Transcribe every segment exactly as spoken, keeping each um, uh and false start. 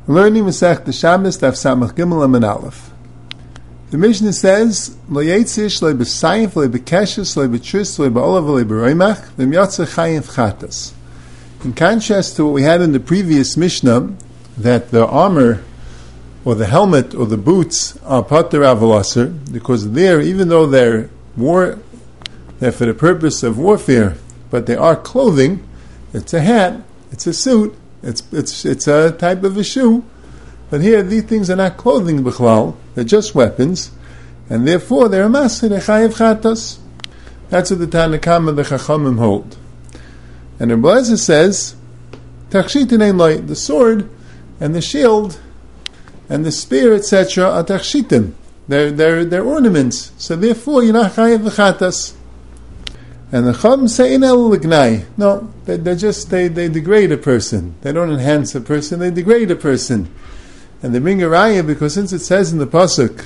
Learning Masech the Shabbos Daf Samach Gimel Amen Aleph. The Mishnah says, "Lo yetzish lo b'sayif lo b'keshes lo b'tris lo b'olav lo b'roimach v'myotzer chayim v'chatas." In contrast to what we had in the previous Mishnah, that the armor or the helmet or the boots are pater avolaser, because there, even though they're war, they're for the purpose of warfare, but they are clothing. It's a hat, it's a suit. It's it's it's a type of a shoe, but here these things are not clothing b'chlal; they're just weapons, and therefore they're a maser chayiv chatas. That's what the Tanna Kama the Chachamim hold. And the Blazer says, "Tachshitin ein loy," the sword and the shield and the spear, et cetera, are tachshitim. They're they're they're ornaments. So therefore, you're not chayiv chatas. And the Chacham say, "In el lignai." No, they, they're just they, they degrade a person. They don't enhance a person; they degrade a person. And they bring a raya because since it says in the pasuk,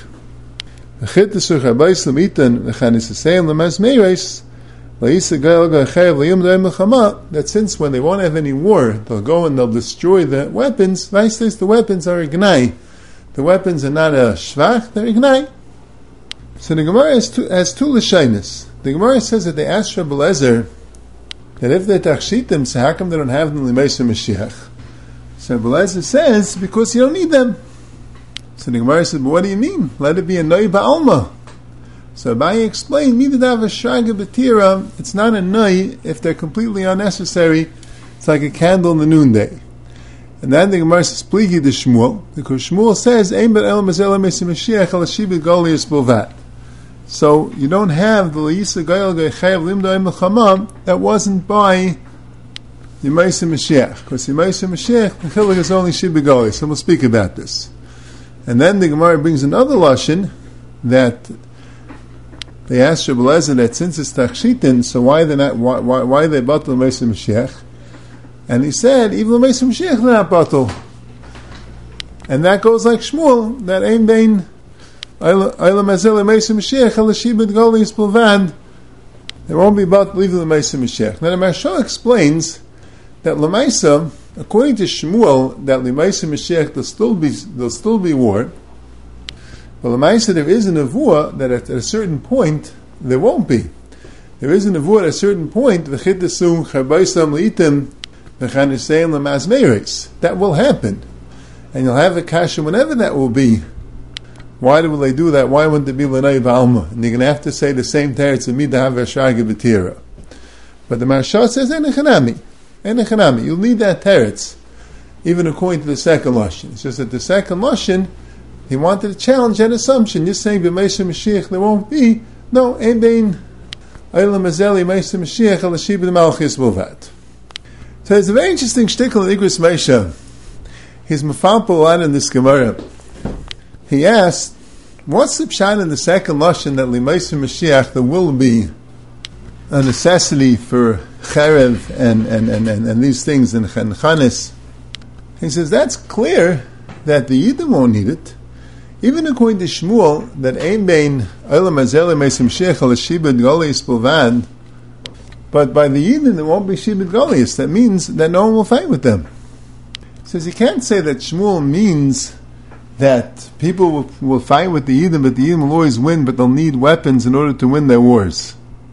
that since when they won't have any war, they'll go and they'll destroy the weapons. Vice says the weapons are ignai. The weapons are not a shvach; they're ignai. So the Gemara has two, has two lashonos. The Gemara says that they asked Rabbi Eliezer that if they're tachshitim, so how come they don't have them in L'Meisha Mashiach? So Rabbi Eliezer says, because you don't need them. So the Gemara said, but what do you mean? Let it be a noi ba'alma. So Abaye explained, Midav Ashraga B'tira, it's not a noi if they're completely unnecessary. It's like a candle in the noonday. And then the Gemara says, Pligi de Shmuel, because Shmuel says, Ein ben el mazel L'Meisha Mashiach al Shibit Golias Bilvat. So you don't have the L'Yisa Gayel Gaychayev Limda Emel that wasn't by Yemaisa Mashiach, because Yemaisa Mashiach the Chilik is only Shibigali. So we'll speak about this. And then the Gemara brings another lashon that they asked Rabbi Eliezer that since it's Tachshitin, so why they not why why, why they batal Yemaisa Mashiach? And he said even Yemaisa Mashiach they're not batal. And that goes like Shmuel that Ein Bein There won't be about leaving the Meisa Mashiach. Now the Maharsha explains that Lemaisa, according to Shmuel, that Lemaisa Mashiach there'll still be there'll still be war. But Lemaisa there is a nevuah that at, at a certain point there won't be. There is a nevuah at a certain point v'chitasu charbaisam leitim v'chanisayim lemazmeres. That will happen, and you'll have a kasha whenever that will be. Why will they do that? Why wouldn't it be l'nei ba'alma? And you're going to have to say the same teretz of midav v'shraga b'tira. But the Maharsha says enechanami, enechanami. You'll need that teretz, even according to the second lashon. It's just that the second lashon, he wanted to challenge that assumption. You're saying b'meisha Mashiach there won't be. No, ein bein ayla mazeli meisha Mashiach al shibud malchis bulvat. So it's a very interesting shtickle in Igros Meisha. He's mafalpo a lot in this Gemara. He asked, what's the pshat in the second lashon that L'Meisha Mashiach there will be a necessity for cherev and, and, and, and, and these things in Chanis? He says, that's clear that the Yidden won't need it. Even according to Shmuel, that Ein Bein Olam Hazeh L'Meisha Mashiach al Shibud Golias Bilvad, but by the Yidden there won't be Shibud Golias. That means that no one will fight with them. He says, you can't say that Shmuel means that people will, will fight with the Yidden, but the Yidden will always win, but they'll need weapons in order to win their wars.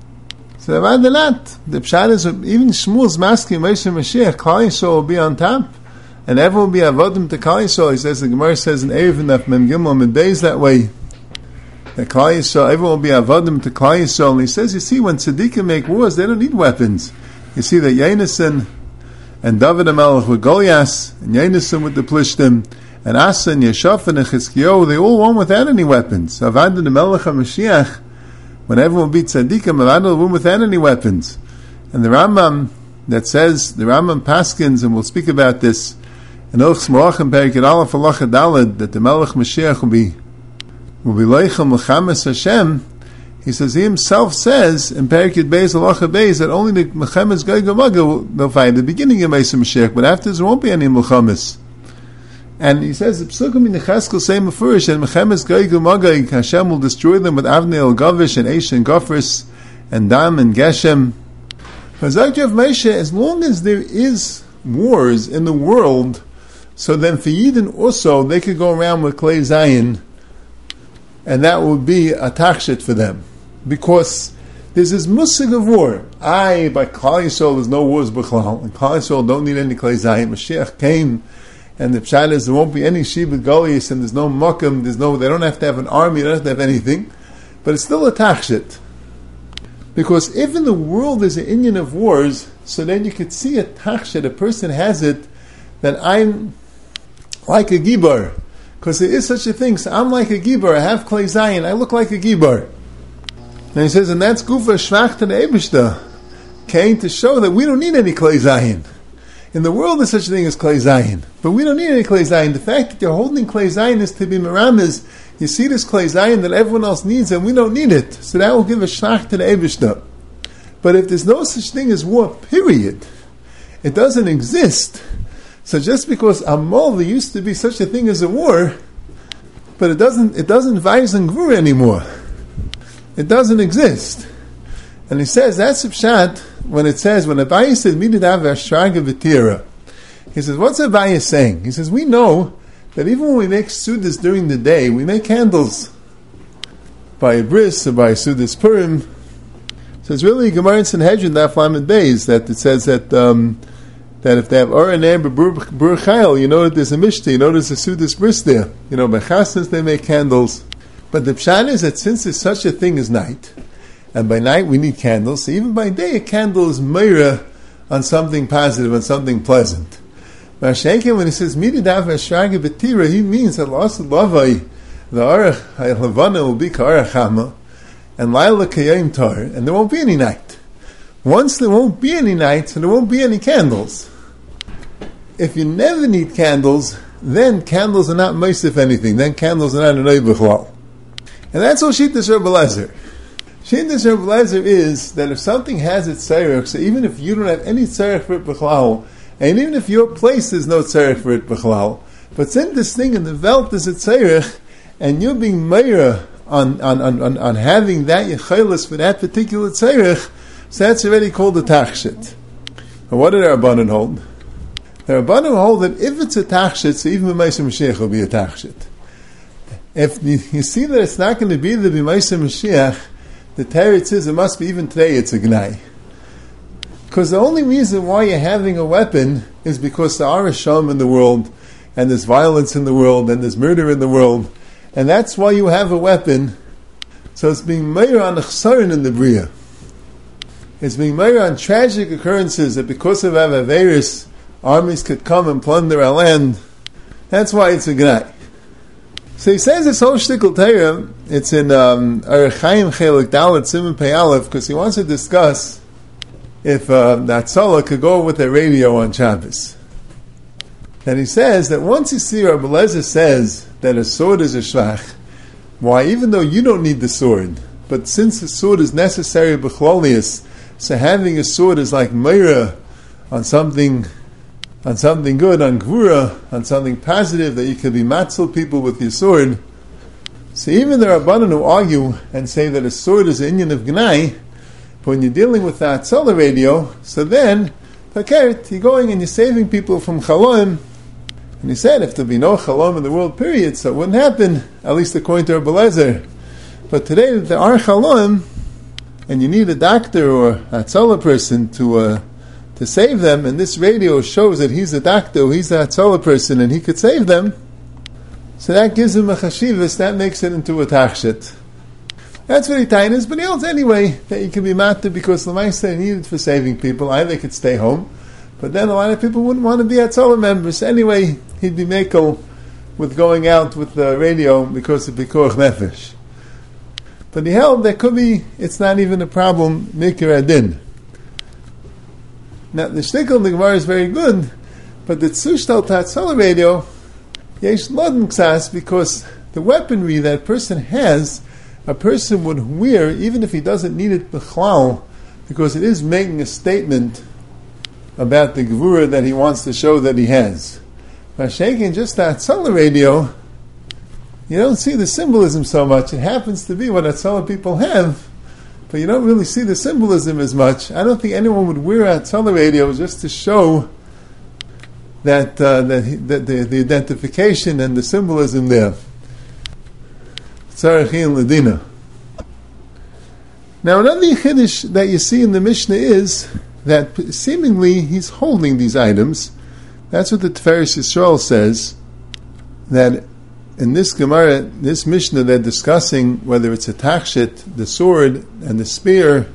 So rather not. The pshat is, even Shmuel's masking Moshe Mashiach, Klal Yisrael will be on top, and everyone will be avodim to Klal Yisrael. He says, the Gemara says in Erev and Mem Gimel and days that way, that Klal Yisrael, everyone will be avodim to Klal Yisrael. And he says, you see, when tzaddikim make wars, they don't need weapons. You see that Yonasan and David HaMelech with Goliath, and Yonasan with the Plishtim, and Asa and Yeshaphat and Chizkiyahu, they all won without any weapons. Avad the Melech HaMashiach, when everyone beat Tzaddikim, Avad will win without any weapons. And the Rambam that says, the Rambam Paskins, and we'll speak about this in Ilchos Moachim Perikid Aleph Halacha Daled, that the Melech Mashiach will be will be Leichel Mechames Hashem. He says, he himself says in Perikid Beis Halacha Beis that only the Mechames Gog Magog will fight at the beginning of Meisa Mashiach, but afterwards there won't be any Mechames. And he says the Psukim in the Cheskel say Mefurish and Mechemes Gog Magog, Hashem will destroy them with Avnei El Gavish and Eish and Gofris and Dam and Geshem. For Zakyav Moshe, as long as there is wars in the world, So then for Yidden also, they could go around with Klei Zayin, and that would be a tachshit for them. Because there's this musig of war. I, by Klal Yisrael, there's no wars b'chlal. And Klal Yisrael don't need any Klei Zayin. Mashiach came, and the pshat is there won't be any Sheba Goliath, and there's no Mokum, there's no, they don't have to have an army, they don't have to have anything. But it's still a tachshit. Because if in the world there's an Inyan of wars, so then you could see a tachshit, a person has it, that I'm like a gibar. Because there is such a thing. So I'm like a gibar, I have Klei Zayin, I look like a gibar. And he says, and that's Gufa Shvach to the Eibishter, came to show that we don't need any Klei Zayin. In the world there's such a thing as Klei Zayin. But we don't need any Klei Zayin. The fact that you're holding Klei Zayin is to be Meramis. You see this Klei Zayin that everyone else needs and we don't need it. So that will give a Shvach to the Eibishter. But if there's no such thing as war, period, it doesn't exist. So just because Amol, there used to be such a thing as a war, but it doesn't it doesn't Vayz Gvura anymore. It doesn't exist. And he says, that's a pshat when it says, when Abaye says, Mididav Ashraga V'tira. He says, what's Abaye saying? He says, we know that even when we make Sudas during the day, we make candles. By a bris, or by Sudas Purim. So it's really Gemara in Sanhedrin, Daf Lamed Beis, that it says that um, that if they have Or and Amber Bur Chayil, you know that there's a Mishta, you know there's a Sudas bris there. You know, by Chasnas they make candles. But the pshat is that since there's such a thing as night, and by night we need candles, so even by day a candle is meira on something positive, on something pleasant. Mashenkin, when he says Mididav Ashraga B'tira, he means that Las Lavai, the Arach Havana will be Ka'arach Hama, and Laila Kayim Tar, and there won't be any night. Once there won't be any night, so there won't be any candles. If you never need candles, then candles are not meisif anything. Then candles are not an oibichlal. And that's all Shittas Rebbe Lezer. Shittas Rebbe Lezer is that if something has its tzarech, so even if you don't have any tzarech for it b'chlal, and even if your place is no tzarech for it b'chlal, but since this thing in the Welt is a tzarech, and you're being meira on, on, on, on having that yechelis for that particular tzarech, so that's already called a tachshit. And what did our Rabbanan hold? The Rabbanan hold that if it's a tachshit, so even B'maisa Mashiach will be a tachshit. If you, you see that it's not going to be the B'maisa Mashiach, the teretz is it must be even today it's a gnai. Because the only reason why you're having a weapon is because there are Risham in the world, and there's violence in the world, and there's murder in the world, and that's why you have a weapon. So it's being meir on a chsaron in the Bria. It's being meir on tragic occurrences that because of Avaveris, armies could come and plunder our land. That's why it's a gnai. So he says this whole shtickle Torah, it's in um, Orach Chaim Chelik Dalet Simon Pei Aleph, because he wants to discuss if uh, the Hatzalah could go with a radio on Shabbos. And he says that once you see Rabbi Lezer says that a sword is a shvach, why, even though you don't need the sword, but since the sword is necessary b'chlolius, so having a sword is like meira on something, on something good, on gvura, on something positive, that you can be matzil people with your sword. So even the Rabbanan who argue and say that a sword is an inyan of gnai, but when you're dealing with the Hatzalah radio, so then, fakert, you're going and you're saving people from chalom. And he said, if there be no chalom in the world, period, so it wouldn't happen, at least according to Rabbi Lezer. But today, there are chalom, and you need a doctor or a Hatzalah person to uh, to save them, and this radio shows that he's a doctor, or he's a Hatzalah person, and he could save them, so that gives him a chashivas, that makes it into a tachshit. That's very tiny, but he holds anyway that you can be matter because Lamaisa needed for saving people. Either they could stay home, but then a lot of people wouldn't want to be Hatzalah members. Anyway, he'd be makel with going out with the radio because of Bikuach Nefesh. But he held there could be, it's not even a problem, Mikir Adin. Now, the shtickle in the Gemara is very good, but the Tzushtal Hatzalah radio, Yesh Lodin Ksas, because the weaponry that a person has, a person would wear even if he doesn't need it b'chlal, because it is making a statement about the gevura that he wants to show that he has. By shaking just that Hatzalah radio, you don't see the symbolism so much. It happens to be what Hatzalah people have, but you don't really see the symbolism as much. I don't think anyone would wear a Hatzalah radio just to show that, uh, that, he, that the, the identification and the symbolism there. Tzarech and Ladina. Now another chiddush that you see in the Mishnah is that seemingly he's holding these items. That's what the Tiferes Yisrael says, that in this Gemara, this Mishnah, they're discussing whether it's a takshit, the sword, and the spear,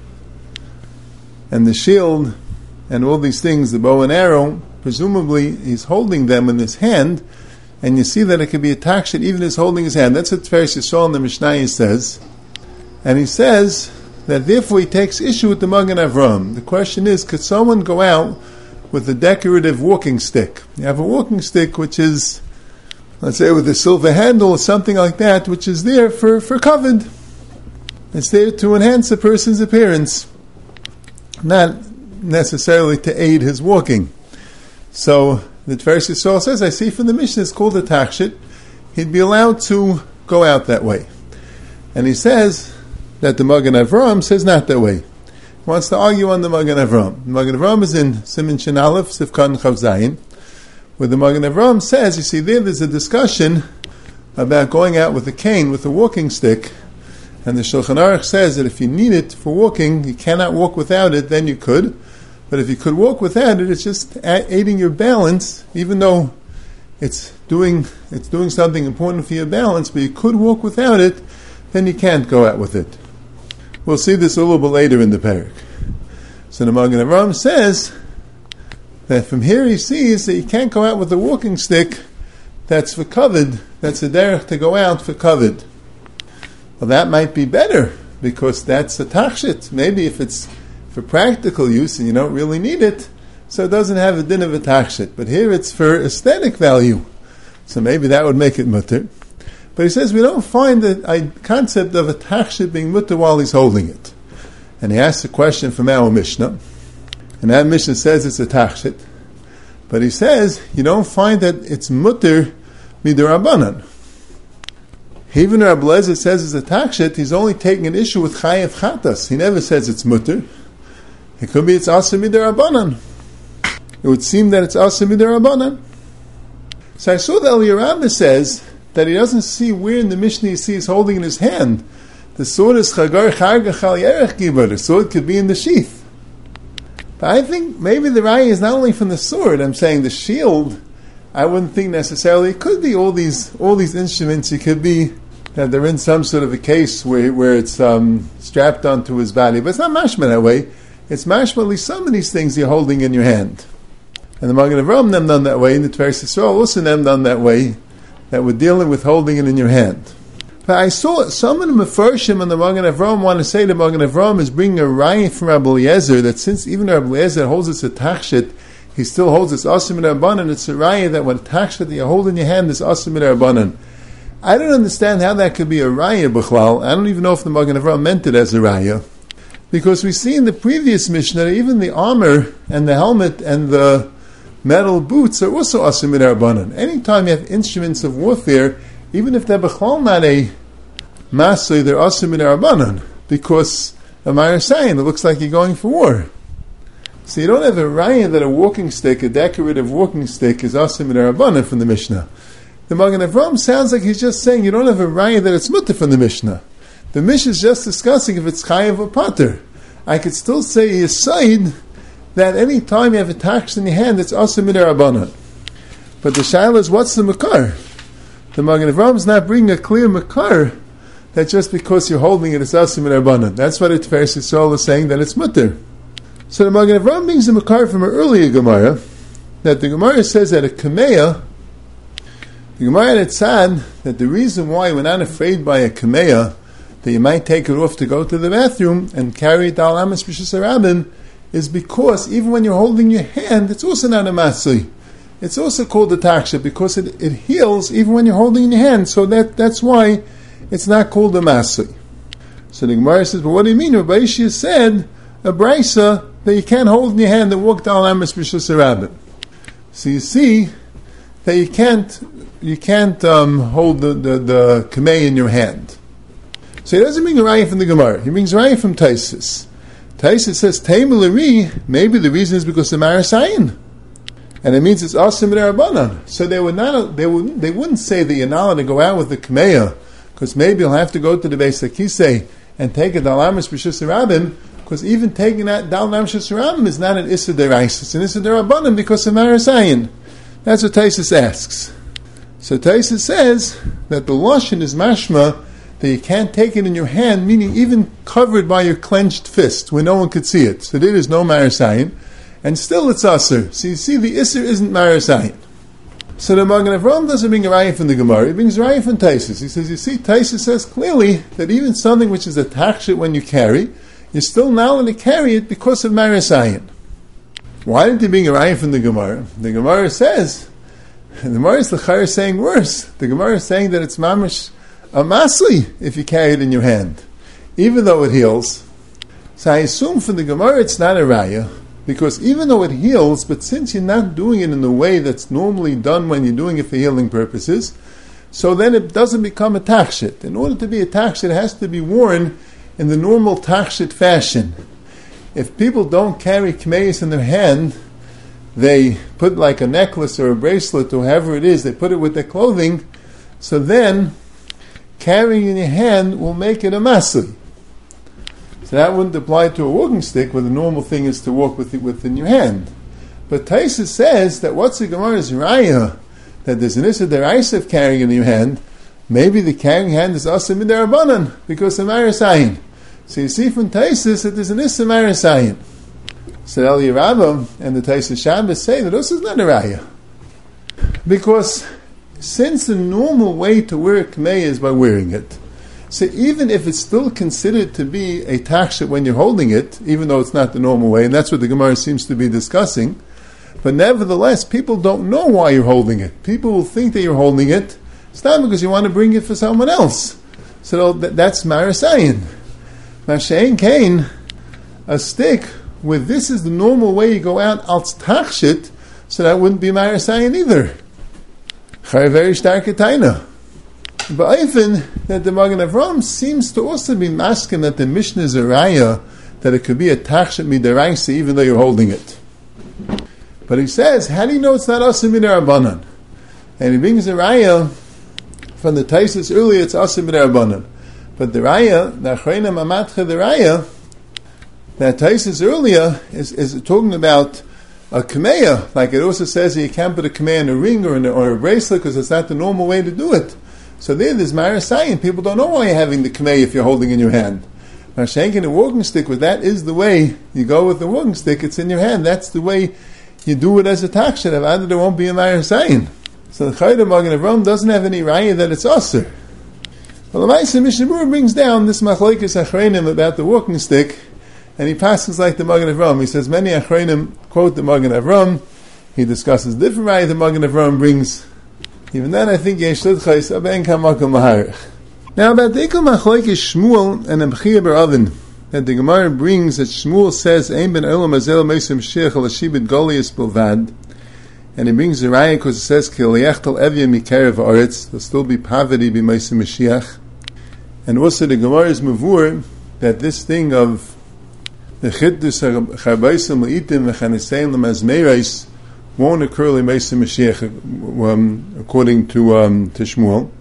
and the shield, and all these things, the bow and arrow. Presumably, he's holding them in his hand, and you see that it could be a takshit even as holding his hand. That's what Tiferes Yisrael in the Mishnah says. And he says that therefore he takes issue with the Magen Avram. The question is, could someone go out with a decorative walking stick? You have a walking stick which is, let's say, with a silver handle or something like that, which is there for, for covered. It's there to enhance a person's appearance, not necessarily to aid his walking. So the Tiferes Yisrael says, I see from the Mishnah it's called a takshit. He'd be allowed to go out that way. And he says that the Magen Avram says not that way. He wants to argue on the Magen Avram. The Magen Avram is in Siman Shin Aleph, Sifkan Chav Zayin, where the Magen Avram says, you see there, there's a discussion about going out with a cane, with a walking stick, and the Shulchan Aruch says that if you need it for walking, you cannot walk without it, then you could. But if you could walk without it, it's just aiding your balance, even though it's doing it's doing something important for your balance, but you could walk without it, then you can't go out with it. We'll see this a little bit later in the parak. So the Magen Avram says that from here he sees that you can't go out with a walking stick that's for covered, that's a derech to go out for covered. Well, that might be better, because that's a takshit. Maybe if it's for practical use and you don't really need it, so it doesn't have a din of a takshit. But here it's for aesthetic value, so maybe that would make it mutter. But he says we don't find the concept of a takshit being mutter while he's holding it. And he asks a question from our Mishnah, and that Mishnah says it's a takshit, but he says you don't find that it's mutter mid'Rabbanan. Even Rabbi Eliezer says it's a takshit, he's only taking an issue with chayev chatas. He never says it's mutter. It could be it's asa mid'Rabbanan. It would seem that it's asa mid'Rabbanan. So I saw that Eli Rambah says that he doesn't see where in the Mishnah he sees holding in his hand. The sword is chagar charga chal yerech gibar. The sword could be in the sheath. But I think maybe the raya is not only from the sword. I'm saying the shield, I wouldn't think necessarily. It could be all these all these instruments. It could be that they're in some sort of a case where where it's um, strapped onto his body. But it's not mashma that way. It's mashma, at least some of these things you're holding in your hand. And the Magen Avram them done that way, and the Tiferes Yisrael also them done that way, that we're dealing with holding it in your hand. But I saw some of the Mefarshim and the Magen Avram want to say the Magen Avram is bringing a raya from Rabbi Eliezer, that since even Rabbi Eliezer holds it's a takshit, he still holds it's asim mid'Rabbanan. It's a raya that when a takshit that you hold in your hand is asim mid'Rabbanan. I don't understand how that could be a raya b'chlal. I don't even know if the Magen Avram meant it as a raya, because we see in the previous Mishnah that even the armor and the helmet and the metal boots are also asim mid'Rabbanan. Anytime you have instruments of warfare, even if they're b'chlal not a masay, they're asim mid'Rabbanan, because a saying it looks like you're going for war. So you don't have a raya that a walking stick, a decorative walking stick, is asim mid'Rabbanan from the Mishnah. The Magen Avram sounds like he's just saying you don't have a raya that it's mutter from the Mishnah. The Mishnah is just discussing if it's chayav or pater. I could still say yesod that any time you have a tax in your hand, it's asim mid'Rabbanan. But the shaila is, what's the makar? The Magen Avram is not bringing a clear makar that just because you're holding it, it's asim mid'Rabbanan. That's why the Tiferes Yisrael is saying that it's mutter. So the Magen Avram brings a makar from an earlier Gemara, that the Gemara says that a kameya, the Gemara had said that the reason why we're not afraid by a kameya, that you might take it off to go to the bathroom and carry it al amas b'shus harabim, is because even when you're holding your hand, it's also not a masli. It's also called a taksha, because it, it heals even when you're holding in your hand. So that that's why it's not called a masli. So the Gemara says, but what do you mean? Rabbi Yishia said a brisa that you can't hold in your hand and walk down amas b'shus harabim. So you see that you can't you can't um, hold the the, the kamei in your hand. So he doesn't bring a raya from the Gemara. He brings a raya from Taisus. Taisus says Taimulari. Maybe the reason is because of Marasayin. And it means it's asim d'Rabbanan. So they would not, they would, they wouldn't say that you're not allowed to go out with the Kameya, because maybe you'll have to go to the Beis HaKisei and take a Dalamis B'Shus Rabim, because even taking that Dalamis B'Shus Rabim is not an Issa D'Rais, it's an Issa D'Rabbanan because of Marasayin. That's what Taisus asks. So Taisus says that the Lashon is mashma, that you can't take it in your hand, meaning even covered by your clenched fist, where no one could see it. So there is no Marasayin, and still it's Asr. So you see, the Isser isn't Marasayin. So the Magen Avraham doesn't bring a raya from the Gemara, he brings a raya from Taisus. He says, you see, Taisus says clearly that even something which is a tachshit when you carry, you're still not allowed to carry it because of Marasayin. Why didn't he bring a raya from the Gemara? The Gemara says, the Gemara is l'chayr saying worse. The Gemara is saying that it's mamish a masli if you carry it in your hand, even though it heals. So I assume from the Gemara it's not a raya, because even though it heals, but since you're not doing it in the way that's normally done when you're doing it for healing purposes, so then it doesn't become a tachshit. In order to be a tachshit, it has to be worn in the normal tachshit fashion. If people don't carry kmeis in their hand, they put like a necklace or a bracelet or whatever it is, they put it with their clothing, so then carrying in your hand will make it a masli. So that wouldn't apply to a walking stick, where the normal thing is to walk with it within your hand. But Taisus says that what's the Gemara's raya, that there's an issa deraisa of carrying in your hand, maybe the carrying hand is asa midarabanan, because of Marasayin. So you see from Taisus that there's an issa Marasayin. So El Yerabah and the Taisus Shabbos say that this is not a raya. Because since the normal way to wear a kmei is by wearing it, so even if it's still considered to be a tachshit when you're holding it, even though it's not the normal way, and that's what the Gemara seems to be discussing, but nevertheless, people don't know why you're holding it. People will think that you're holding it, it's not because you want to bring it for someone else. So that's Marasayin. Mashain Kain, a stick, where this is the normal way you go out, als tachshit, so that wouldn't be Marasayin either. Chai very stark taina. But even that the Magen Avraham seems to also be masking that the Mishnah is a raya, that it could be a tachshit midaraisa even though you're holding it. But he says, how do you know it's not asa midarabanan? And he brings a raya from the Taisus earlier, it's asa midarabanan. But the raya, the achrayna mamatcha the raya, that Taisus earlier is, is talking about a kameya, like it also says that you can't put a kameya in a ring or in a, or a bracelet because it's not the normal way to do it. So there, there's Marasayin. People don't know why you're having the kameya if you're holding in your hand. Mashenk in a walking stick, well, that is the way you go with the walking stick. It's in your hand. That's the way you do it as a takshet. Otherwise, there won't be a Marasayin. So the Chayda Magen Avraham doesn't have any raya that it's aser. Well, the Maisa Mishnah Berurah brings down this machlokes achreinim about the walking stick, and he passes like the Magen Avraham. He says many achreinim quote the Magen Avraham. He discusses different raya the Magen Avraham brings. Even then, I think yesh lidchais aben kamakom maharich. Now about the ikal machlokes Shmuel and Abchia bar Avin, that the Gemara brings that Shmuel says ein ben olam azel meisim sheich al shibit golias bilvad, and he brings the raya because it says ki liyachtal evya mikarev haaretz, there'll still be poverty be meisim Mashiach. And also the Gemara is mavur that this thing of the chiddus charbaisim leitim v'chanesein lemazmeiros won't occur l'meisim Mashiach, um, according to um, to Shmuel.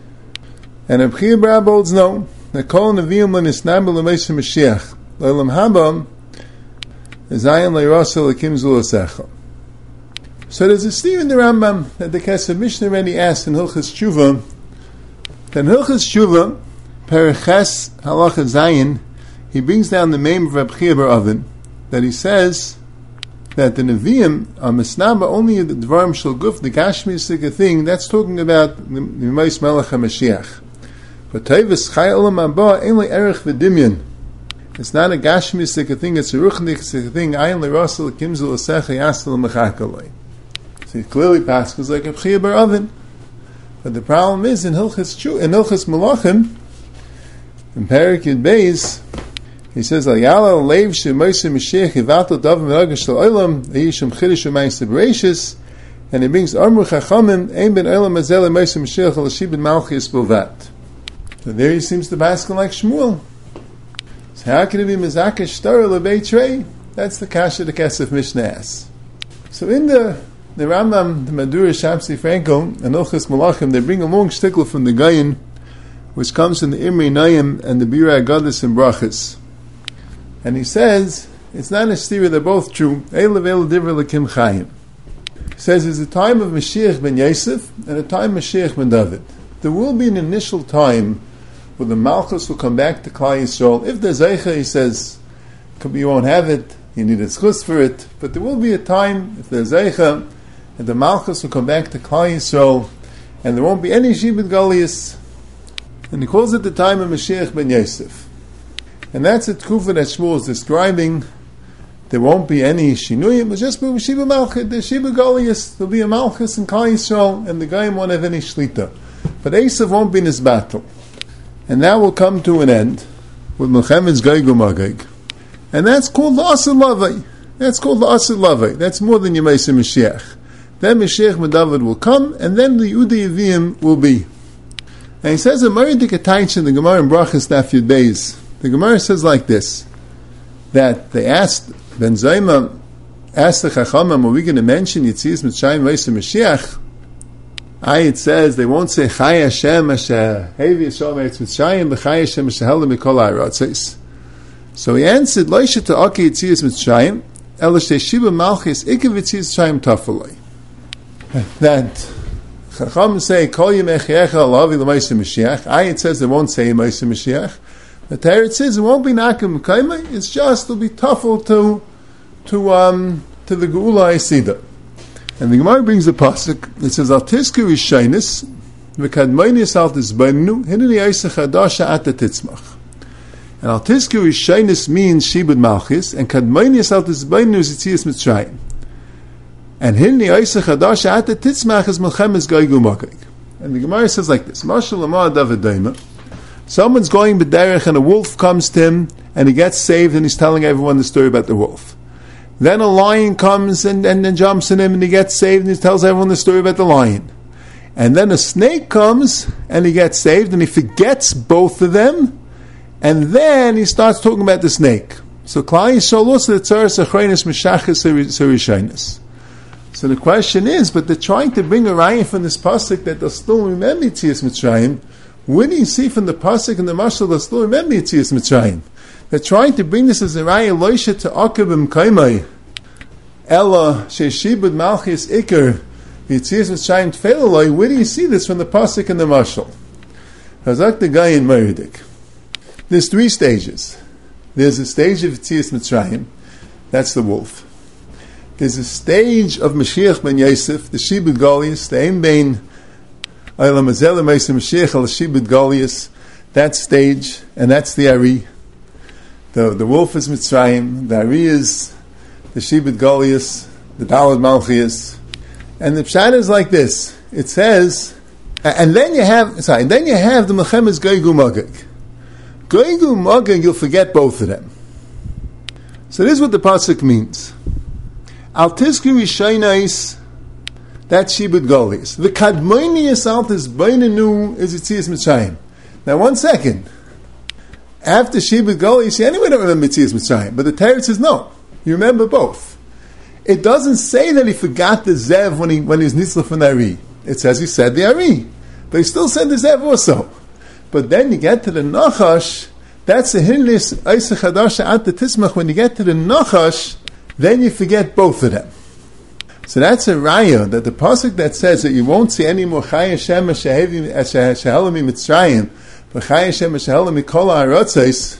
And Abchia bar Abba holds no. That kol neviim l'nisnabel l'meisim Mashiach l'olam haba zayin le'rasa l'kim zulasecha. So there's a Steve in the Rambam that the Kesef Mishnah already asked in Hilchas Tshuva. That in Hilchas Tshuva, Periches Halacha Zayin, he brings down the name of Abchia bar Avin, that he says that the Nevi'im are Mesnaba only the Dvarim Shel Guf, the Gashmistic thing, that's talking about the Mimais Melech HaMashiach. But Tevis Chai Olam Haba Ein Erech V'Dimyon. It's not a Gashmistic thing, it's a Ruchnik thing. Ayin L'Rasel Kimzel L'Secha Yasel L'Mechakalei. So he clearly passes like Abchia bar Avin. But the problem is in Hilchas Chu, in Hilchas Malachim, in Perik Yud Beis, he says, "Al Yala Leiv Shemoyse Mashiach Yivatel Davim V'Agash Shel Olam Yishum Chiddush U'Ma'aseh Bereishis," and he brings Amru Chachamim Ein Ben Olam Azel Moyse Mashiach Al Shibud Malchus Bilvat. So there he seems to baskin like Shmuel. So how can it be Mezakesh Torah LeBeit Trei? That's the kasha the Kesef Mishnah asks. So in the the Rambam, the Madura Shamsi Franco, and Ilchus Malachim, they bring a long shtickle from the Gayin, which comes from the Imri Nayim and the Bira Gadis and Brachas. And he says, it's not a stira, they're both true. Eilev el divra lekim chayim. He says there's a time of Mashiach ben Yosef and a time of Mashiach ben David. There will be an initial time where the Malchus will come back to Klal Yisrael. If there's Eicha, he says, you won't have it, you need a schus for it. But there will be a time, if there's Eicha, and the Malchus will come back to Klal Yisrael, and there won't be any Shibud Galias. And he calls it the time of Mashiach ben Yosef. And that's a tkufa that Shmuel is describing. There won't be any Shinuyim, but just be Shiba Malchus, the Shiba Galias, there'll be a Malchus in Klal Yisrael, and the guy won't have any Shlita. But Esav won't be in his battle. And that will come to an end with Melchemet's Gog Magog. And that's called the Asir Lavai. That's called the Asir Lavai. That's more than Yemaisa Mashiach. Then Mashiach ben David will come, and then the Yehuda Yevim will be. And he says a Maridik Ataych in the Gemara in Brachas Daf Yud Beis. The Gemara says like this, that they asked, Ben Zayma asked the Chachamim, are we going to mention Yetzias Mitzrayim Yemaisa Mashiach? I, it says, they won't say Chai Hashem Asher Hevi Yisrael Meretz Mitzrayim B'Chai Hashem Asher Hela Mikol Ha'aratzos. So he answered, Lo Yishta Aki Yetzias Mitzrayim Ela Shtei Shiba Malchis Ikav Yetzias Mitzrayim Tafalei. That Chacham say Kol Yemei Chayecha Alavi L'Maisa Mashiach. I, it says, they won't say L'Maisa Mashiach. The Torah says it won't be Nakim Mekayma. It's just it'll be Tafel to to um to the Geula Yesida. And the Gemara brings the pasuk. It says, "Al tizkir yishaynis v'kadmeinis al tizbeinu hineni yisach hadasha at titzmach." And al tizkir yishaynis means shibud malchis, and kadmeinis al tizbeinu is Yetzias Mitzrayim. And hineni yisach hadasha at titzmach is Melchemes Gog Magog. And the Gemara says like this: Mashal Lamar David Daima. Someone's going b'derech, and a wolf comes to him, and he gets saved, and he's telling everyone the story about the wolf. Then a lion comes and, and, and jumps on him, and he gets saved, and he tells everyone the story about the lion. And then a snake comes, and he gets saved, and he forgets both of them, and then he starts talking about the snake. So Klal Yisrael also the tzaras achreinis meshachas serishaynus. So the question is, but they're trying to bring a raya from this pasuk that they'll still remember Yetzias Mitzrayim. Where do you see from the pasuk and the mashal they'll still remember Yetzias Mitzrayim? They're trying to bring this as a raya loisha to akabim kaimai ella sheshibud malchis ikar Yetzias Mitzrayim tfeilaloi. Where do you see this from the pasuk and the mashal? Hazak the guy in Meridik. There's three stages. There's a stage of Yetzias Mitzrayim, that's the wolf. There's a stage of Mashiach ben Yosef, the Shibud Golias, the Ein Bein Eilam Azel Meisa Mashiach al Shibud Golias, that stage, and that's the Ari. The the wolf is Mitzrayim, the Ari is the Shibud Golias, the Dalad Malchias, and the Pshat is like this. It says, and then you have, sorry, and then you have the Melchemes Gog Magog. Gog Magog, you'll forget both of them. So this is what the pasuk means. Al tizkir yishaynais, that's Shibud Golias. The kadmonius al tizbeinu is Yetzias Mitzrayim. Now one second. After Shibud Golias, anyway don't remember Yetzias Mitzrayim, but the Torah says no. You remember both. It doesn't say that he forgot the Zev when he when he's Nitzla from the Ari. It says he said the Ari. But he still said the Zev also. But then you get to the Nachash, that's the Hinlis Eisach Hadasha at the Tismach. When you get to the Nachash, then you forget both of them. So that's a raya, that the pasuk that says that you won't see any more Chai Hashem Shehalami Mitzrayim, but Chai Hashem Shehalami Kol Ha'aratzos,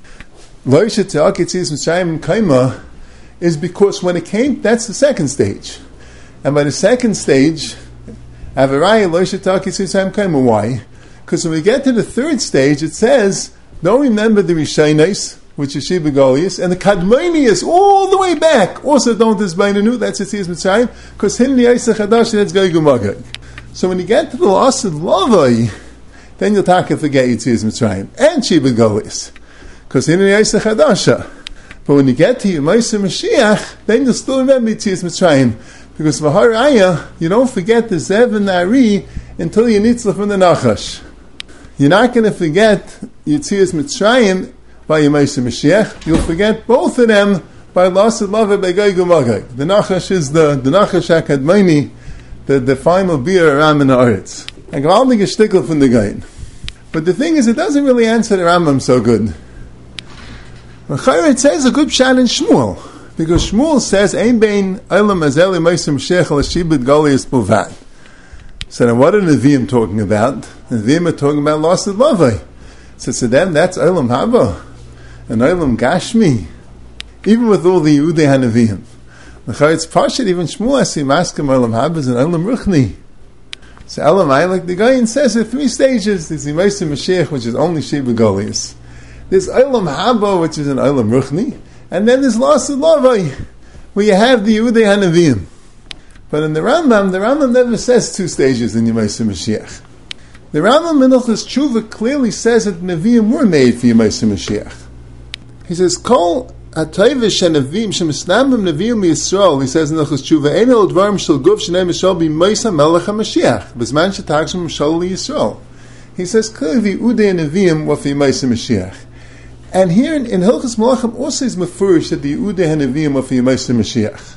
Lo Yishet Te'ak Yetzias Mitzrayim Kaima, is because when it came, that's the second stage. And by the second stage, I have a raya, Lo Yishet Te'ak Yetzias Mitzrayim Kaima. Why? Because when we get to the third stage, it says, don't remember the Rishaynais, which is Shibud Golias, and the Kadmonius all the way back. Also, don't disbainanu. That's Yetzias Mitzrayim, because Hinli Yisach Hadash, that's Gog Magog. So when you get to the Asid Lavai, then you'll talk and forget Yetzias Mitzrayim and Shibud Golias, because Hinli Yisach Hadasha. But when you get to Yemaisa Mashiach, then you'll still remember Yetzias Mitzrayim, because V'haraya, you don't forget the Zev and the Ari until you nitzla from the Nachash. You're not going to forget Yetzias Mitzrayim by Yemaisa Mashiach. You'll forget both of them by Lasid Lava Begay Gumagay. The Nachash is the, the Nachash HaKadmaini, the, the final beer around in the Aretz. And Gavaldig is shtickle from the Gain. But the thing is, it doesn't really answer the Rambam so good. It says a good shot in Shmuel, because Shmuel says, Ein bein Eilam Azeli Meisim Shech Al Shibud Golias Bovad. So then what are the Nevi'im talking about? The Nevi'im are talking about Lasid Lavai. So to them, that's Eilam Haba, and Eilam Gashmi, even with all the Yehudei HaNevi'im. It's Pashat, even Shmuel Asi Maskim Eilam Haba is an Eilam Ruchni. So Eilam I, like the guy says, there are three stages. There's the Meisim Mashiach, which is only Shibud Golias. There's Eilam Haba, which is an Eilam Ruchni, and then there's Lasid Lavai, where you have the Yehudei HaNevi'im. But in the Rambam, the Rambam never says two stages in Yemaisim Mashiach. The Rambam in Hilchos Tshuva clearly says that the Nevi'im were made for Yemaisim Mashiach. He says, Kol ha'toivish ha'nevi'im shemisnambim Nevi'im Yisrael, he says in Hilchos Tshuva, Ein el dvarim shel guf shenei mishal b'Yemais HaMelech HaMashiach, b'zman shetagshim mishal Yisrael. He says, clearly the Udei Nevi'im were for Yemaisim Mashiach. And here in, in Hilchos Malachim also is mefurish that the Udei HaNevi'im were for Yemaisim Mashiach.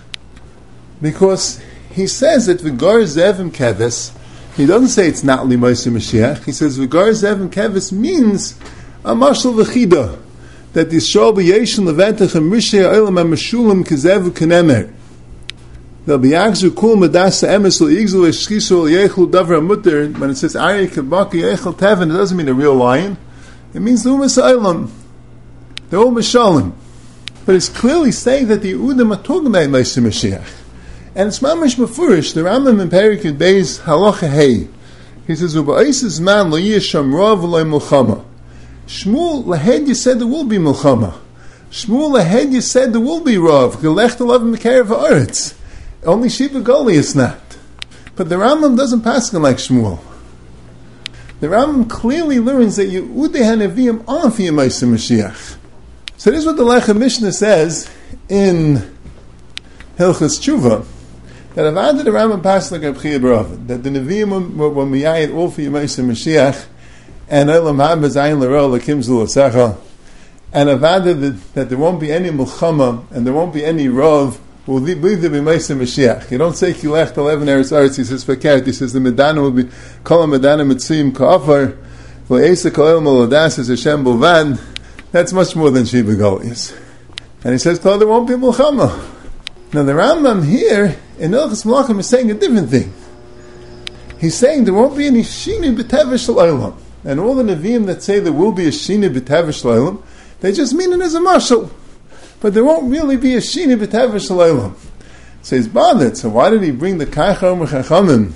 Because he says that V'gar Zevim Keves, he doesn't say it's not Limaisi Mashiach, he says V'gar Zevim Keves means a Mashal V'chida, that the Yisrael B'yeshin Leventach and Rishei Olam HaMeshulam Kezevu Kenemer. They'll be Yagzu Kul Medasa Emes L'Yigzu L'Shchisu L'Yechlu Davar HaMutter, when it says Ari Kabaka Yechel Tevin, it doesn't mean a real lion, it means Lumas Olam. They're all Meshalim. But it's clearly saying that the Yehudim are talking about Limaisi Mashiach. And it's mamish mefurish. The Rambam in Perek Yud Beis Halacha Hey, he says, "U'ba'is man lo yisham rav lo milchama." Shmuel lahed you said there will be milchama. Shmuel lahed you said there will be rav. Gelech alav mekarev haaretz. Only Shiva Goli is not. But the Rambam doesn't pass him like Shmuel. The Rambam clearly learns that Yehudei HaNevi'im are for Yemaisim Mashiach. So this is what the Lechem Mishnah says in Hilchos Tshuva. That Avad the Rambam passed like Reb Chia B'Ravid, that the Nevi'im were miyayit all for Yemaisim Mashiach, and Eilam Haba Zayin L'Ro L'Kim Zulasecha, and Avad that, that there won't be any Mulchama, and there won't be any Rav, will be the Yemaisim Mashiach. You don't say Kilech eleven Eretz Aretz, he says Fakert, he says the Medana will be, Kol HaMedana Mitzuyim Ka'afar, V'Eisa Kol Maladas is Hashem Bovad, that's much more than Shiva Golias. And he says, there won't be Mulchama. Now the Rambam here in Hilchos Malachim is saying a different thing. He's saying there won't be any Shini B'Tevish L'Olam. And all the Nevi'im that say there will be a Shini B'Tevish L'Olam, they just mean it as a marshal. But there won't really be a Shini B'Tevish L'Olam. So he's bothered. So why did he bring the Kachar M'Chachamim?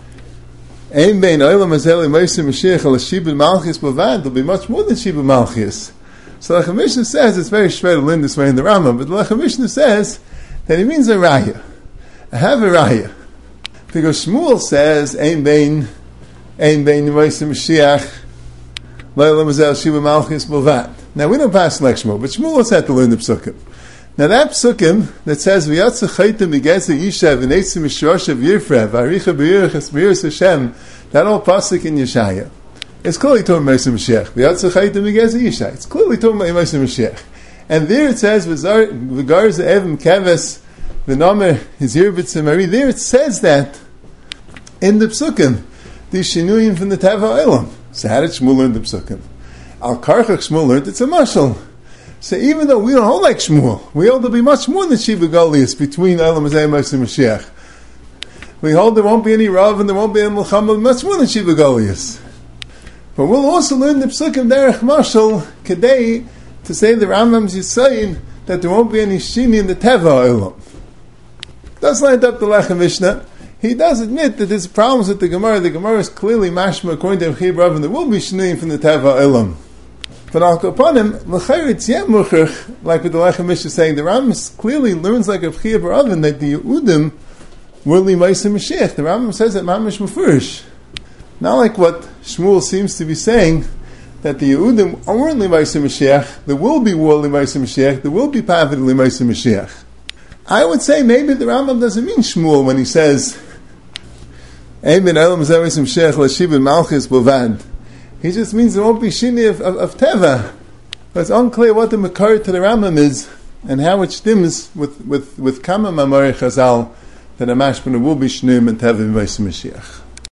Ein bein Olam Azeli Meisim Mashiach Al Shibud Malchus Bavad. There'll be much more than Shibud Malchus. So the Lechem Mishnah says, it's very straight to learn this way in the Rambam, but the Lechem Mishnah says that it means a raya. I have a raya. Because Shmuel says, Ein bein, Ein bein Yemaisim Mashiach, Leilam Azel Shiva Malchus Bovad. Now we don't pass like Shmuel, but Shmuel also had to learn the Psukim. Now that Psukim that says, V'yatza chaytem Yigeza Yishav, V'neitzim Yishroshav Yirfrev, V'aricha B'yirachas B'yiras Hashem, that old pasuk in Yeshaya, it's clearly talking about Yemaisim Mashiach. V'yatza chaytem Yigeza Yishav. It's clearly talking about Yemaisim Mashiach. And there it says, V'gar Ze'evim Keves, V'nomer Hizir B'tzimari. There it says that in the Psukim, the Shinuyim from the Teva Olam. So how did Shmuel learn the Psukim? Al Karchach Shmuel learned it's a mashal. So even though we don't hold like Shmuel, we hold there'll be much more than Shiva Golias between Olam Hazeh and Mashiach. We hold there won't be any Rav and there won't be any Mulchama, much more than Shiva Golias. But we'll also learn the Psukim Derech Mashal Kedei to say the Rambam's Yisayim that there won't be any Shini in the Teva Olam. That's lined up the Lechem Mishnah. He does admit that there's problems with the Gemara. The Gemara is clearly mashma according to Reb Rav, and there will be Shneim from the Teva Olam. But al kapanim, l'chayr it's yet muchach, like with the Lechem Mishnah saying, the Rambam clearly learns like Reb Chia B'Ravin that the Yehudim were Limaisa Mashiach. The Rambam says that mamish mufurish. Not like what Shmuel seems to be saying, that the Yehudim aren't Limaisa Mashiach, there will be war Limaisa Mashiach, there will be Pavid Limaisa Mashiach. I would say maybe the Rambam doesn't mean Shmuel when he says, he just means there won't be Shini of, of, of Teva. But it's unclear what the Makar to the Rambam is and how it stems with with with Kama Mamari Chazal that a mashpana will be shnum and tevim Mashiach.